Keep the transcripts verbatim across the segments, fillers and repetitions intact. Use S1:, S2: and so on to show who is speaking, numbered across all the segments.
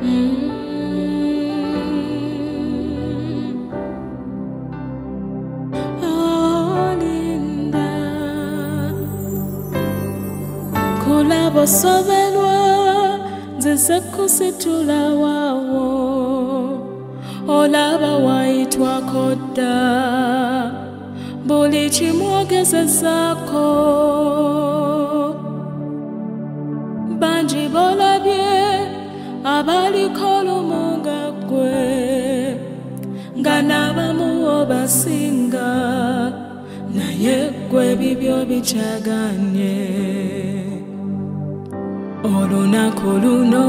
S1: Kulabo sobelwa nzize kusitula wawo olaba waitwa koda buli kimwogezezako banji bolabye abaliko olumunga gwe nga n'abamu obasinga naye gwe bibyo bikyaganye olunaku luno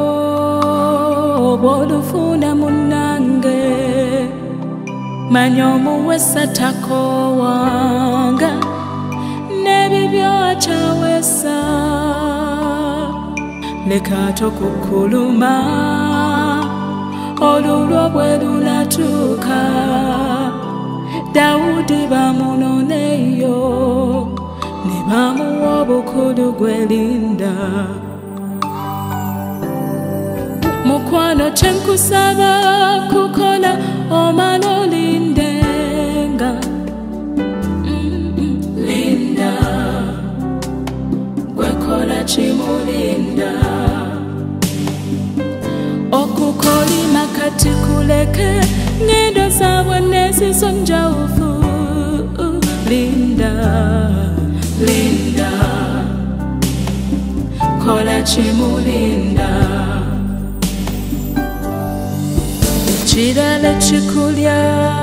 S1: bw'olufuna munnange manya omuwesa takowanga n'ebibyo akyawesa leka tokukuluma olulwo bwe lunatuuka Dawudi bamunoneyo ne bamuwa obukulu gwelinda mukwano kyenkusaba kukola omala olindenga linda gwekola kimulinda okukolima kati kuleke ngendo zaabwe nezisonjawufu linda linda kola kimulinda kirala kikulya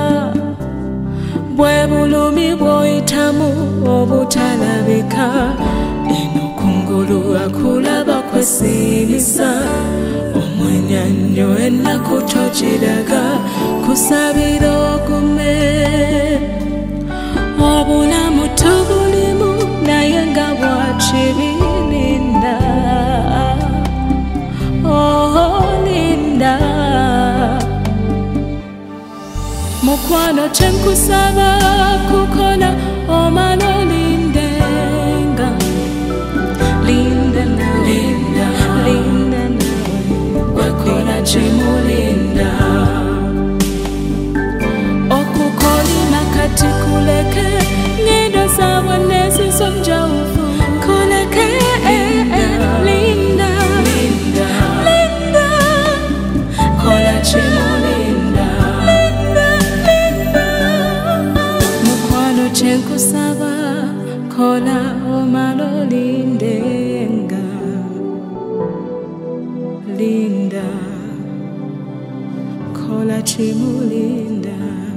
S1: bwe bulumi bw'oyitamu obutalabika eno kungulu akulaba kwesiimisa omwenyannyo ennaku tokiraga kusabira ogume obulamu tubulimu naye nga bwakibirinda oh linda mukwano kyenkusaba kukola omala olindenga linda nawe linda nawe gwekola kimulinda okukolima kati kuleke ngendo zaabwe nezisonjawufu kuleke linda linda kola kimulinda mukwano kyenkusaba kola omala olindenga linda kola kimulinda